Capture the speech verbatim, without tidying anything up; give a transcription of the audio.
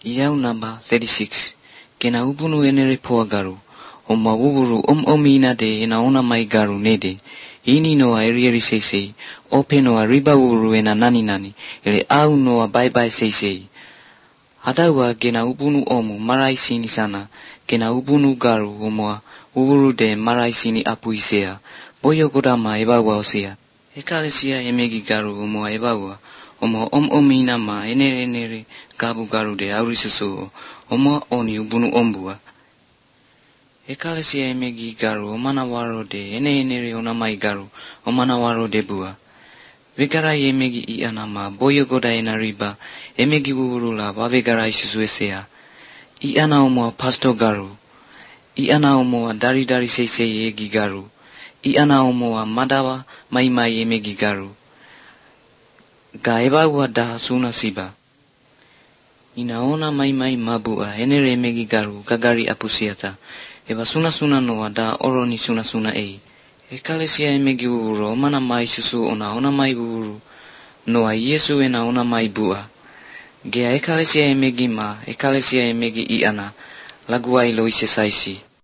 Iau number thirty-six. Kena upunu enere poa garu. Oma wuburu om omina de ena ona mai garu nede. Ini noa eri eri seisei. Ope noa riba wuburu ena nani nani. Ele au noa bye bye seisei. Hadaua kena upunu omu marai sini sana. Kena upunu garu omoa wuburu de marai sini apuisea. Boyo kodama ebawa osea. Ekalesia emegi garu omoa ebawa. Omo om omina ma enere enere gabu garu de aurisusu. Omoa oni ubunu ombua. Ekalesia emegi garu omana waro de ene enere onamai garu omana waro de bua. Vegarai emegi i anama boyo goda ena riba emegi wurula wavegarai susu esea. I ana omoa pasto garu. I ana omoa dari dari seisei egi garu. I ana omoa madawa mai mai emegi garu. Ga ebaua daha suna siba. Ina ona mai mai mabua enere emegi garu gagari apusiata. Eba suna suna noa da oroni suna suna ei. Ekalesia emegi wuru omana mai susu ona ona mai wuru. Noa Yesu ena ona mai bua. Gea ekalesia emegi ma ekalesia emegi i ana. Laguai loise saisi.